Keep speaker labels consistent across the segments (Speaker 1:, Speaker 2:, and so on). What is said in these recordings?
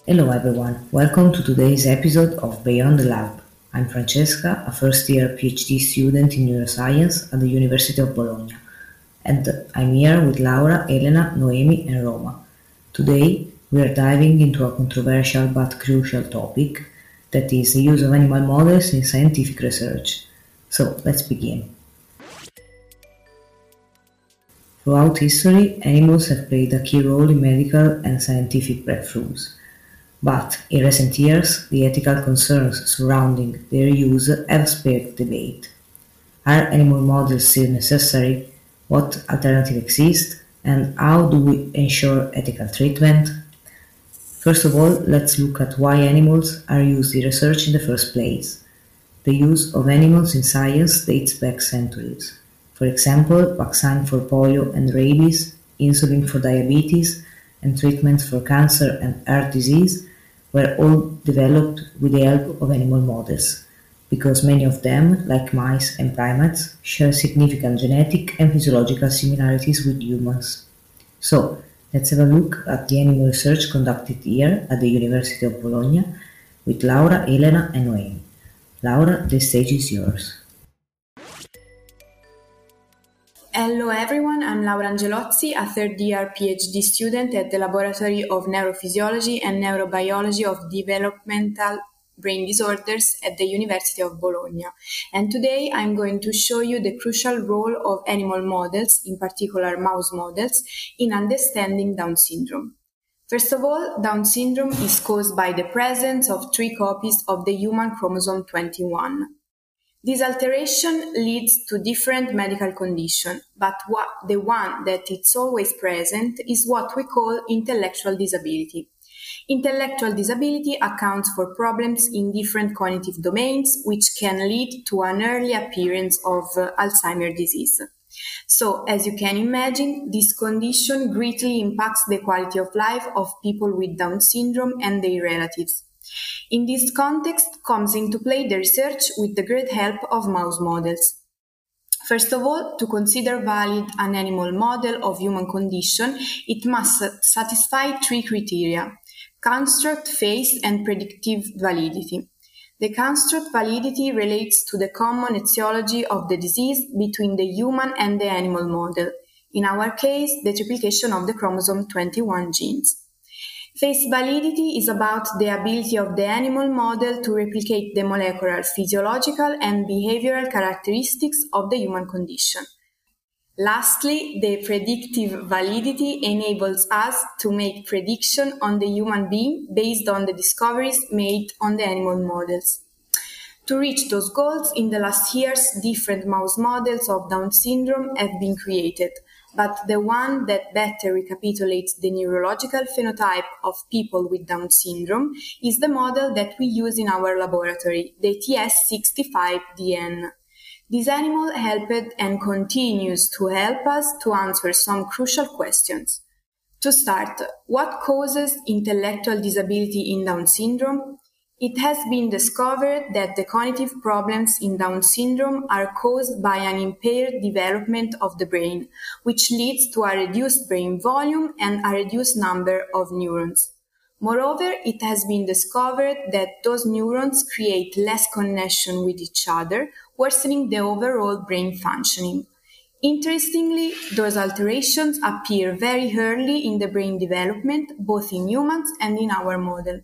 Speaker 1: Hello everyone, welcome to today's episode of Beyond the Lab. I'm Francesca, a first year PhD student in neuroscience at the University of Bologna, and I'm here with Laura, Elena, Noemi, and Roma. Today we are diving into a controversial but crucial topic that is the use of animal models in scientific research. So let's begin. Throughout history, animals have played a key role in medical and scientific breakthroughs. But in recent years, the ethical concerns surrounding their use have sparked debate. Are animal models still necessary? What alternatives exist? And how do we ensure ethical treatment? First of all, let's look at why animals are used in research in the first place. The use of animals in science dates back centuries. For example, vaccine for polio and rabies, insulin for diabetes, and treatments for cancer and heart disease were all developed with the help of animal models, because many of them, like mice and primates, share significant genetic and physiological similarities with humans. So, let's have a look at the animal research conducted here at the University of Bologna with Laura, Elena, and Noemi. Laura, the stage is yours.
Speaker 2: Hello everyone, I'm Laura Angelozzi, a third-year PhD student at the Laboratory of Neurophysiology and Neurobiology of Developmental Brain Disorders at the University of Bologna. And today I'm going to show you the crucial role of animal models, in particular mouse models, in understanding Down syndrome. First of all, Down syndrome is caused by the presence of 3 copies of the human chromosome 21. This alteration leads to different medical conditions, but the one that is always present is what we call intellectual disability. Intellectual disability accounts for problems in different cognitive domains, which can lead to an early appearance of Alzheimer's disease. So, as you can imagine, this condition greatly impacts the quality of life of people with Down syndrome and their relatives. In this context comes into play the research with the great help of mouse models. First of all, to consider valid an animal model of human condition, it must satisfy 3 criteria: construct, phase, and predictive validity. The construct validity relates to the common etiology of the disease between the human and the animal model, in our case, the triplication of the chromosome 21 genes. Phase validity is about the ability of the animal model to replicate the molecular, physiological, and behavioral characteristics of the human condition. Lastly, the predictive validity enables us to make prediction on the human being based on the discoveries made on the animal models. To reach those goals, in the last years, different mouse models of Down syndrome have been created, but the one that better recapitulates the neurological phenotype of people with Down syndrome is the model that we use in our laboratory, the TS65DN. This animal helped and continues to help us to answer some crucial questions. To start, what causes intellectual disability in Down syndrome? It has been discovered that the cognitive problems in Down syndrome are caused by an impaired development of the brain, which leads to a reduced brain volume and a reduced number of neurons. Moreover, it has been discovered that those neurons create less connection with each other, worsening the overall brain functioning. Interestingly, those alterations appear very early in the brain development, both in humans and in our model.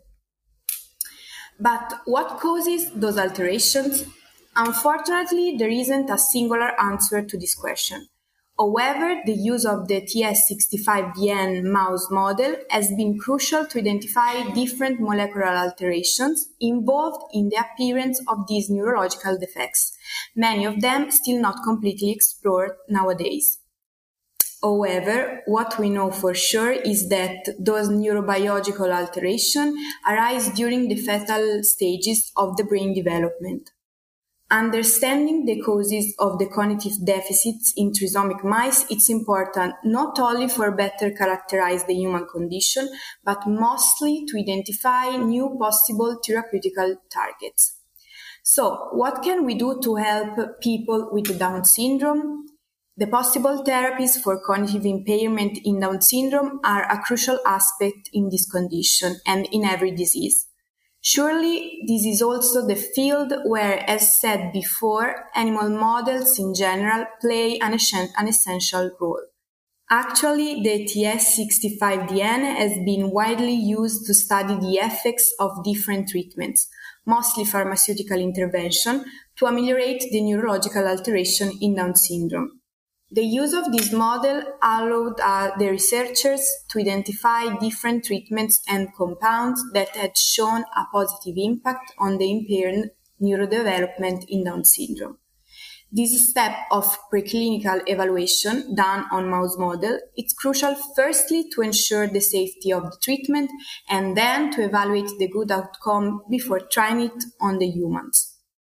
Speaker 2: But what causes those alterations? Unfortunately, there isn't a singular answer to this question. However, the use of the TS65DN mouse model has been crucial to identify different molecular alterations involved in the appearance of these neurological defects, many of them still not completely explored nowadays. However, what we know for sure is that those neurobiological alterations arise during the fetal stages of the brain development. Understanding the causes of the cognitive deficits in trisomic mice is important not only for better characterize the human condition, but mostly to identify new possible therapeutical targets. So, what can we do to help people with Down syndrome? The possible therapies for cognitive impairment in Down syndrome are a crucial aspect in this condition and in every disease. Surely, this is also the field where, as said before, animal models in general play an essential role. Actually, the TS65DN has been widely used to study the effects of different treatments, mostly pharmaceutical intervention, to ameliorate the neurological alteration in Down syndrome. The use of this model allowed the researchers to identify different treatments and compounds that had shown a positive impact on the impaired neurodevelopment in Down syndrome. This step of preclinical evaluation done on mouse model is crucial firstly to ensure the safety of the treatment and then to evaluate the good outcome before trying it on the humans.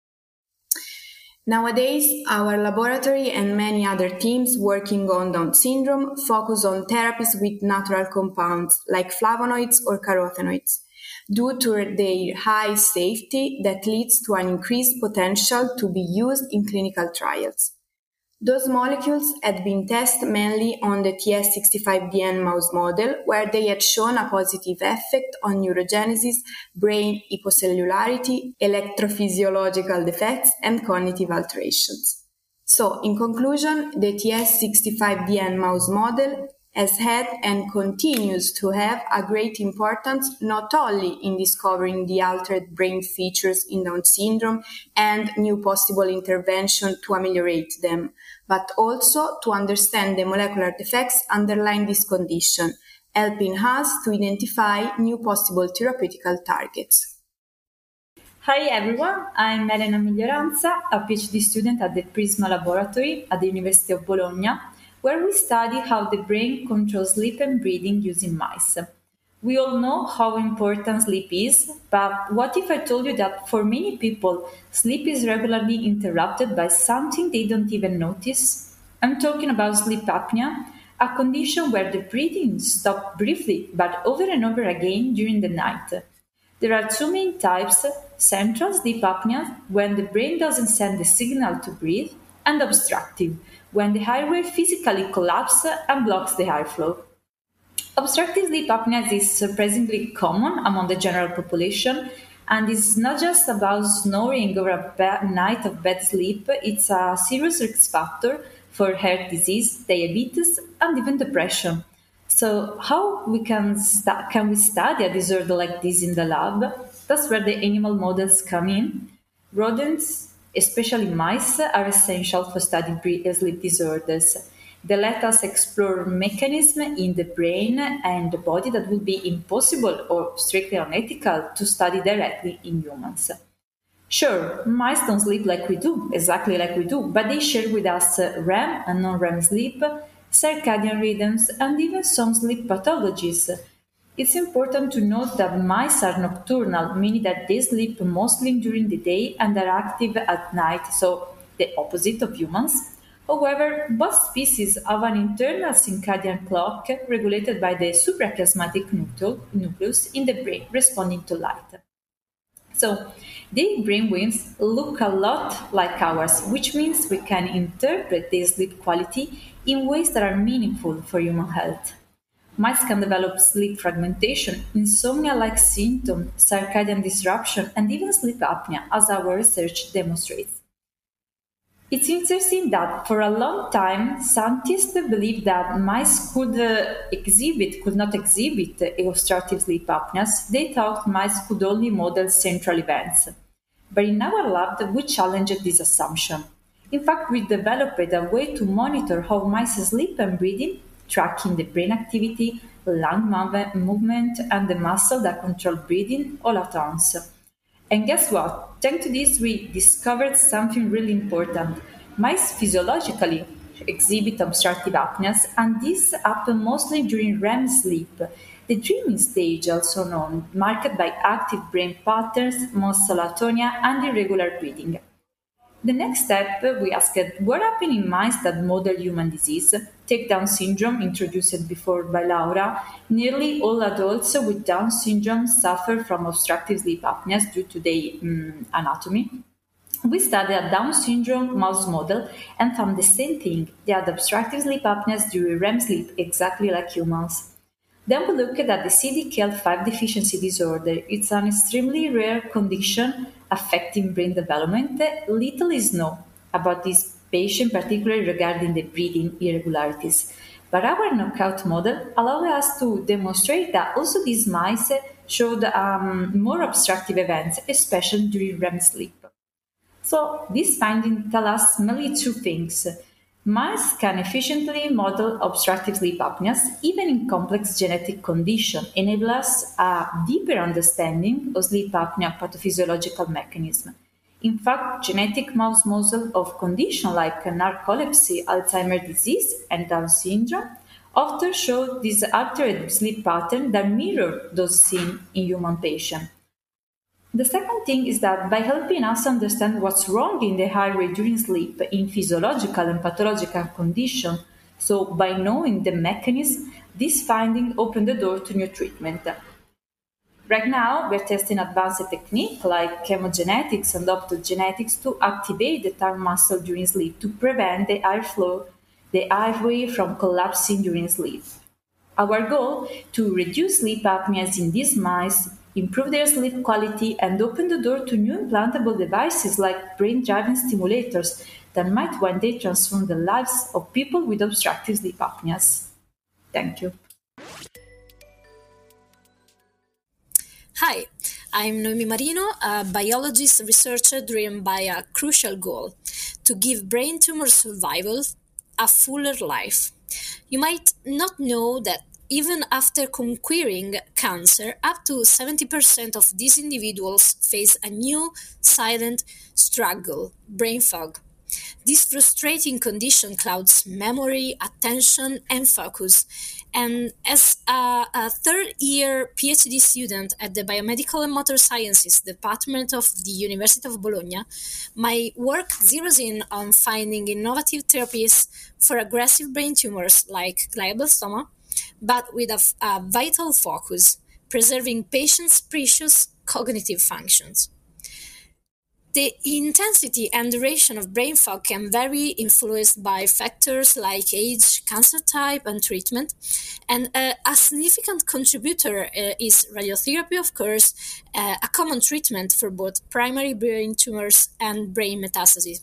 Speaker 2: Nowadays, our laboratory and many other teams working on Down syndrome focus on therapies with natural compounds like flavonoids or carotenoids, due to their high safety that leads to an increased potential to be used in clinical trials. Those molecules had been tested mainly on the TS65DN mouse model, where they had shown a positive effect on neurogenesis, brain hypocellularity, electrophysiological defects, and cognitive alterations. So, in conclusion, the TS65DN mouse model has had and continues to have a great importance not only in discovering the altered brain features in Down syndrome and new possible intervention to ameliorate them, but also to understand the molecular defects underlying this condition, helping us to identify new possible therapeutical targets.
Speaker 3: Hi everyone, I'm Elena Miglioranza, a PhD student at the Prisma Laboratory at the University of Bologna, where we study how the brain controls sleep and breathing using mice. We all know how important sleep is, but what if I told you that for many people, sleep is regularly interrupted by something they don't even notice? I'm talking about sleep apnea, a condition where the breathing stops briefly but over and over again during the night. There are two main types: central sleep apnea, when the brain doesn't send the signal to breathe, and obstructive, when the airway physically collapses and blocks the airflow. Obstructive sleep apnea is surprisingly common among the general population, and it's not just about snoring or a night of bad sleep, it's a serious risk factor for heart disease, diabetes, and even depression. So, how can we study a disorder like this in the lab? That's where the animal models come in. Rodents, especially mice, are essential for studying sleep disorders. They let us explore mechanisms in the brain and the body that would be impossible or strictly unethical to study directly in humans. Sure, mice don't sleep like we do, exactly like we do, but they share with us REM and non-REM sleep, circadian rhythms, and even some sleep pathologies. It's important to note that mice are nocturnal, meaning that they sleep mostly during the day and are active at night, so the opposite of humans. However, both species have an internal circadian clock regulated by the suprachiasmatic nucleus in the brain responding to light. So, their brainwaves look a lot like ours, which means we can interpret their sleep quality in ways that are meaningful for human health. Mice can develop sleep fragmentation, insomnia-like symptoms, circadian disruption, and even sleep apnea, as our research demonstrates. It's interesting that for a long time, scientists believed that mice could not exhibit obstructive sleep apneas. They thought mice could only model central events. But in our lab, we challenged this assumption. In fact, we developed a way to monitor how mice sleep and breathing, tracking the brain activity, lung movement, and the muscle that control breathing all at once. And guess what? Thanks to this, we discovered something really important. Mice physiologically exhibit obstructive apneas, and this happens mostly during REM sleep, the dreaming stage, also known, marked by active brain patterns, muscle atonia, and irregular breathing. The next step, we asked what happened in mice that model human disease. Take Down syndrome, introduced before by Laura. Nearly all adults with Down syndrome suffer from obstructive sleep apneas due to their anatomy. We studied a Down syndrome mouse model and found the same thing. They had obstructive sleep apneas during REM sleep, exactly like humans. Then we looked at the CDKL5 deficiency disorder. It's an extremely rare condition affecting brain development. Little is known about this patient, particularly regarding the breathing irregularities. But our knockout model allowed us to demonstrate that also these mice showed more obstructive events, especially during REM sleep. So this finding tell us mainly two things. Mice can efficiently model obstructive sleep apneas even in complex genetic conditions, enable us a deeper understanding of sleep apnea pathophysiological mechanism. In fact, genetic mouse models of conditions like narcolepsy, Alzheimer's disease, and Down syndrome often show this altered sleep pattern that mirror those seen in human patients. The second thing is that by helping us understand what's wrong in the highway during sleep in physiological and pathological conditions, so by knowing the mechanism, this finding opened the door to new treatment. Right now, we're testing advanced techniques like chemogenetics and optogenetics to activate the tongue muscle during sleep to prevent the airflow, the airway from collapsing during sleep. Our goal to reduce sleep apneas in these mice, improve their sleep quality, and open the door to new implantable devices like brain-driven stimulators that might one day transform the lives of people with obstructive sleep apneas. Thank you.
Speaker 4: Hi, I'm Noemi Marino, a biologist researcher driven by a crucial goal to give brain tumor survival a fuller life. You might not know that even after conquering cancer, up to 70% of these individuals face a new silent struggle, brain fog. This frustrating condition clouds memory, attention, and focus. And as a third year PhD student at the Biomedical and Motor Sciences Department of the University of Bologna, my work zeroes in on finding innovative therapies for aggressive brain tumors like glioblastoma, but with a vital focus, preserving patients' precious cognitive functions. The intensity and duration of brain fog can vary, influenced by factors like age, cancer type, and treatment. And a significant contributor is radiotherapy, of course, a common treatment for both primary brain tumors and brain metastases.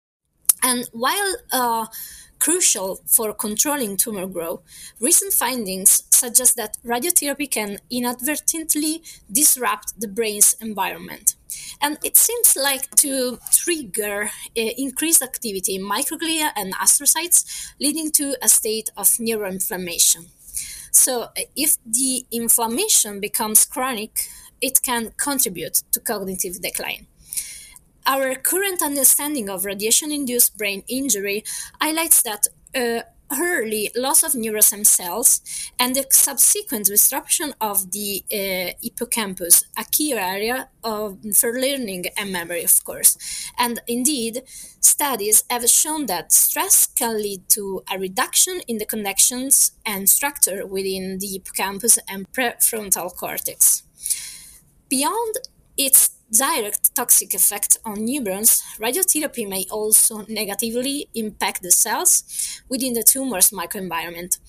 Speaker 4: And while crucial for controlling tumor growth, recent findings suggest that radiotherapy can inadvertently disrupt the brain's environment. And it seems like to trigger increased activity in microglia and astrocytes, leading to a state of neuroinflammation. So, if the inflammation becomes chronic, it can contribute to cognitive decline. Our current understanding of radiation-induced brain injury highlights that early loss of neurostem cells and the subsequent disruption of the hippocampus, a key area for learning and memory, of course. And indeed, studies have shown that stress can lead to a reduction in the connections and structure within the hippocampus and prefrontal cortex. Beyond its direct toxic effect on neurons, radiotherapy may also negatively impact the cells within the tumor's microenvironment.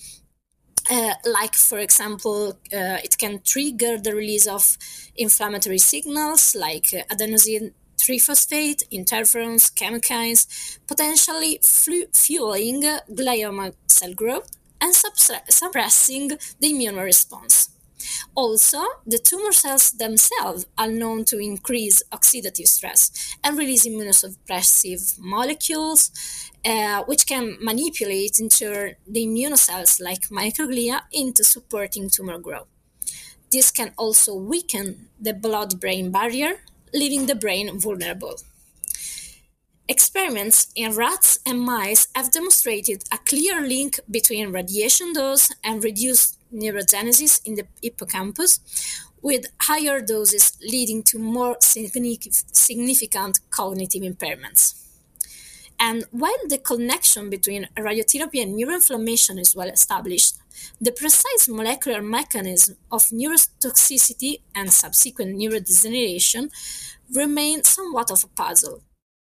Speaker 4: Like, for example, it can trigger the release of inflammatory signals like adenosine triphosphate, interferons, chemokines, potentially fueling glioma cell growth and suppressing the immune response. Also, the tumor cells themselves are known to increase oxidative stress and release immunosuppressive molecules, which can manipulate and turn the immunocells like microglia into supporting tumor growth. This can also weaken the blood-brain barrier, leaving the brain vulnerable. Experiments in rats and mice have demonstrated a clear link between radiation dose and reduced neurogenesis in the hippocampus, with higher doses leading to more significant cognitive impairments. And while the connection between radiotherapy and neuroinflammation is well established, the precise molecular mechanism of neurotoxicity and subsequent neurodegeneration remain somewhat of a puzzle.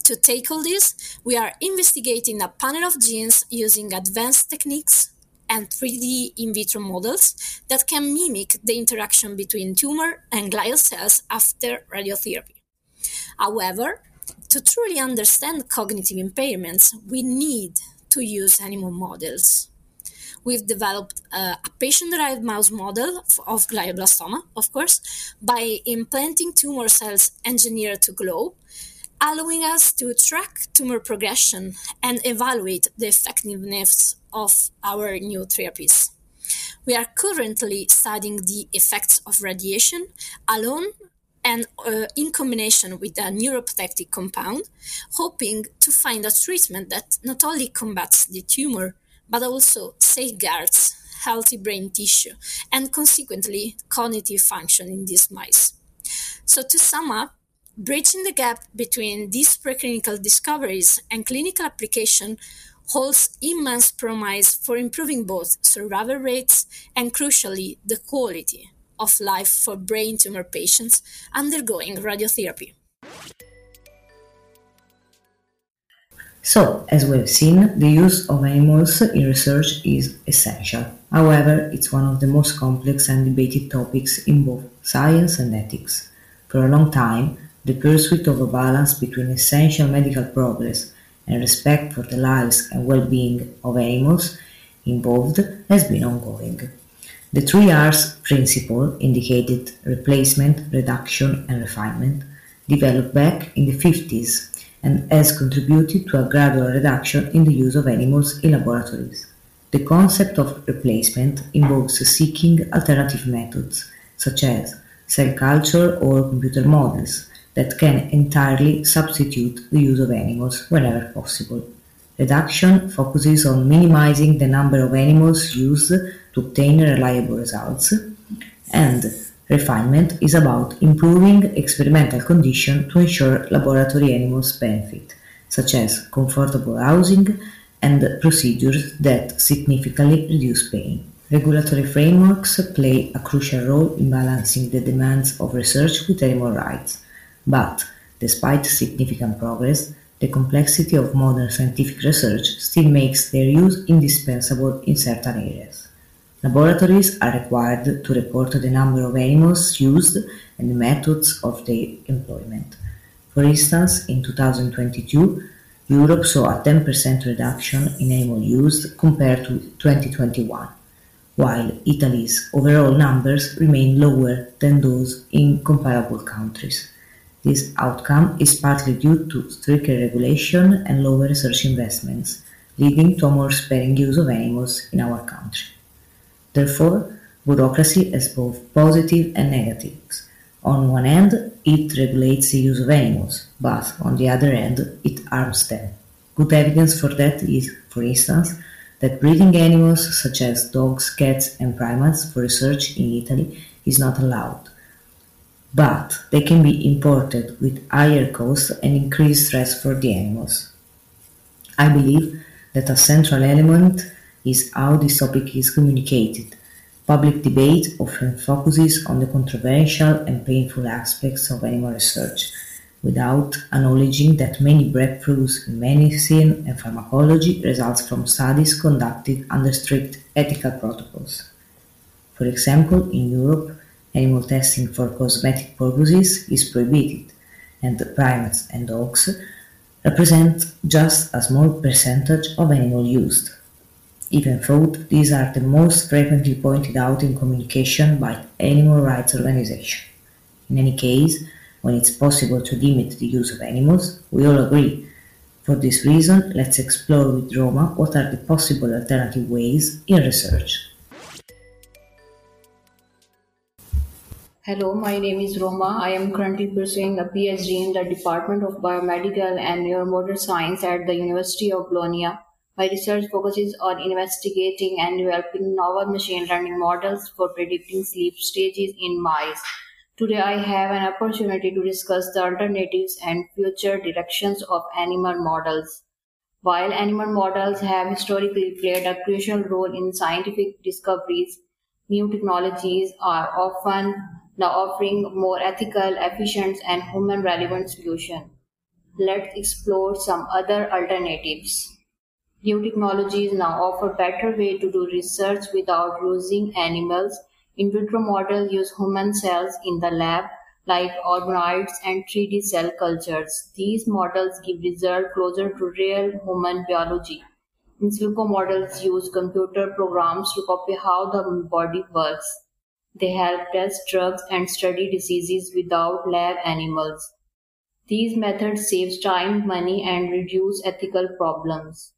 Speaker 4: To tackle this, we are investigating a panel of genes using advanced techniques and 3D in vitro models that can mimic the interaction between tumor and glial cells after radiotherapy. However, to truly understand cognitive impairments, we need to use animal models. We've developed a patient-derived mouse model of glioblastoma, of course, by implanting tumor cells engineered to glow, allowing us to track tumor progression and evaluate the effectiveness of our new therapies. We are currently studying the effects of radiation alone and in combination with a neuroprotective compound, hoping to find a treatment that not only combats the tumor, but also safeguards healthy brain tissue and consequently cognitive function in these mice. So, to sum up, bridging the gap between these preclinical discoveries and clinical application holds immense promise for improving both survival rates and, crucially, the quality of life for brain tumor patients undergoing radiotherapy.
Speaker 1: So, as we've seen, the use of animals in research is essential. However, it's one of the most complex and debated topics in both science and ethics. For a long time, the pursuit of a balance between essential medical progress and respect for the lives and well-being of animals involved has been ongoing. The 3Rs principle, indicated replacement, reduction, and refinement, developed back in the 50s and has contributed to a gradual reduction in the use of animals in laboratories. The concept of replacement involves seeking alternative methods, such as cell culture or computer models, that can entirely substitute the use of animals whenever possible. Reduction focuses on minimizing the number of animals used to obtain reliable results, and refinement is about improving experimental conditions to ensure laboratory animals benefit, such as comfortable housing and procedures that significantly reduce pain. Regulatory frameworks play a crucial role in balancing the demands of research with animal rights, but despite significant progress, the complexity of modern scientific research still makes their use indispensable in certain areas. Laboratories are required to report the number of animals used and the methods of their employment. For instance, in 2022, Europe saw a 10% reduction in animal use compared to 2021, while Italy's overall numbers remain lower than those in comparable countries. This outcome is partly due to stricter regulation and lower research investments, leading to a more sparing use of animals in our country. Therefore, bureaucracy has both positive and negatives. On one hand, it regulates the use of animals, but on the other hand, it harms them. Good evidence for that is, for instance, that breeding animals such as dogs, cats, and primates for research in Italy is not allowed, but they can be imported with higher costs and increased stress for the animals. I believe that a central element is how this topic is communicated. Public debate often focuses on the controversial and painful aspects of animal research, without acknowledging that many breakthroughs in medicine and pharmacology result from studies conducted under strict ethical protocols. For example, in Europe, animal testing for cosmetic purposes is prohibited, and primates and dogs represent just a small percentage of animals used, even though these are the most frequently pointed out in communication by animal rights organizations. In any case, when it's possible to limit the use of animals, we all agree. For this reason, let's explore with Roma what are the possible alternative ways in research.
Speaker 5: Hello, my name is Roma. I am currently pursuing a PhD in the Department of Biomedical and Neuromotor Science at the University of Bologna. My research focuses on investigating and developing novel machine learning models for predicting sleep stages in mice. Today, I have an opportunity to discuss the alternatives and future directions of animal models. While animal models have historically played a crucial role in scientific discoveries, new technologies are often now offering more ethical, efficient, and human relevant solutions. let's explore some other alternatives. New technologies now offer better way to do research without using animals. In vitro models use human cells in the lab, like organoids and 3D cell cultures. These models give results closer to real human biology. In silico models use computer programs to copy how the body works. They help test drugs and study diseases without lab animals. These methods save time, money, and reduce ethical problems.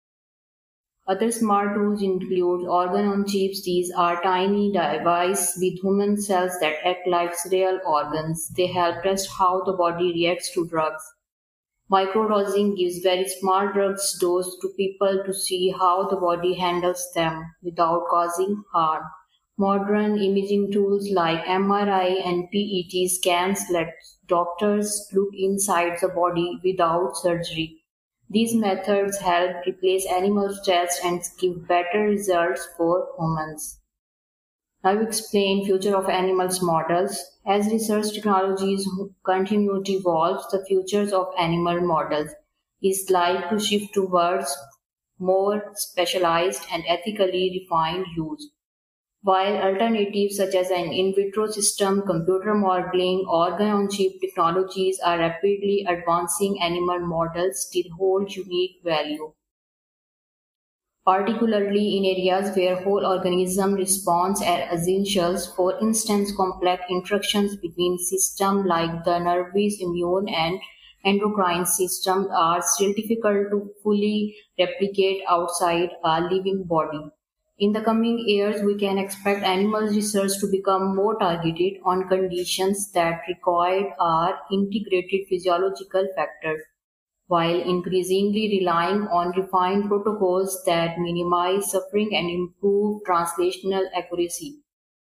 Speaker 5: Other smart tools include organ-on-chips. These are tiny devices with human cells that act like real organs. They help test how the body reacts to drugs. Microdosing gives very small drugs dosed to people to see how the body handles them without causing harm. Modern imaging tools like MRI and PET scans let doctors look inside the body without surgery. These methods help replace animal tests and give better results for humans. Now we explain future of animals models. As research technologies continue to evolve, the futures of animal models is like to shift towards more specialized and ethically refined use. While alternatives such as an in vitro system, computer modeling, organ-on-chip technologies are rapidly advancing, animal models still hold unique value, particularly in areas where whole organism response are essential. For instance, complex interactions between systems like the nervous, immune, and endocrine systems are still difficult to fully replicate outside a living body. In the coming years, we can expect animal research to become more targeted on conditions that require our integrated physiological factors, while increasingly relying on refined protocols that minimize suffering and improve translational accuracy.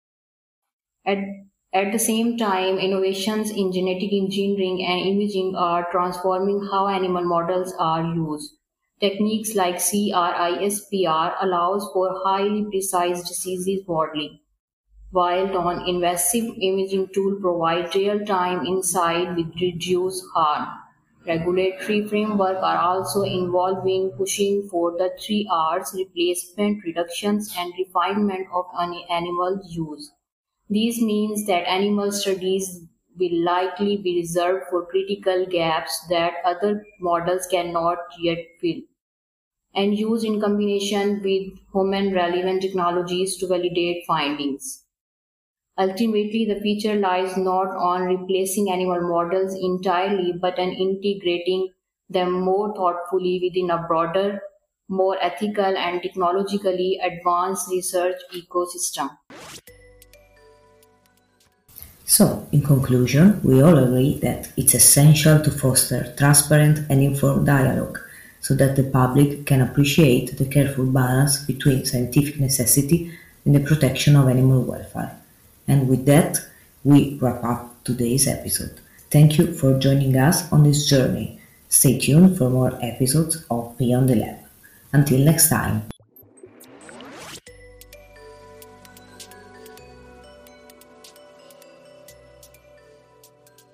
Speaker 5: At, at the same time, innovations in genetic engineering and imaging are transforming how animal models are used. Techniques like CRISPR allows for highly precise disease modeling, while non-invasive imaging tools provide real-time insight with reduced harm. Regulatory frameworks are also evolving, pushing for the 3 Rs replacement, reductions, and refinement of animal use. This means that animal studies will likely be reserved for critical gaps that other models cannot yet fill, and used in combination with human-relevant technologies to validate findings. Ultimately, the future lies not on replacing animal models entirely, but in integrating them more thoughtfully within a broader, more ethical and technologically advanced research ecosystem.
Speaker 1: So, in conclusion, we all agree that it's essential to foster transparent and informed dialogue so that the public can appreciate the careful balance between scientific necessity and the protection of animal welfare. And with that, we wrap up today's episode. Thank you for joining us on this journey. Stay tuned for more episodes of Beyond the Lab. Until next time.